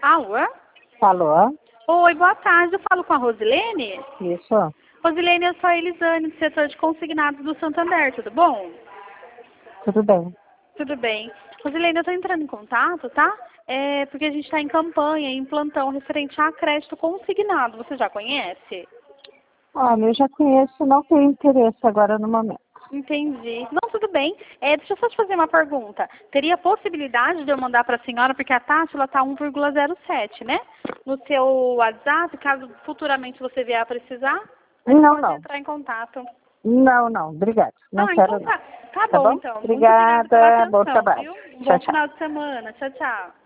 Alô? Alô? Oi, boa tarde. Eu falo com a Rosilene? Isso. Rosilene, eu sou a Elisane, do setor de consignados do Santander, tudo bom? Tudo bem. Tudo bem. Rosilene, eu estou entrando em contato, tá? Porque a gente está em campanha, em plantão, referente a crédito consignado. Você já conhece? Olha, eu já conheço, não tenho interesse agora no momento. Entendi. Não, tudo bem. Deixa eu só te fazer uma pergunta. Teria possibilidade de eu mandar para a senhora, porque a taxa ela está 1,07, né? No seu WhatsApp, caso futuramente você vier a precisar, a gente Não, pode não. entrar em contato. Não, obrigado. Não quero Então não. tá. Tá Tá bom, bom? então. Muito obrigada pela Obrigada, bom atenção, trabalho. viu? Um Tchau, bom tchau. final de semana. Tchau, tchau.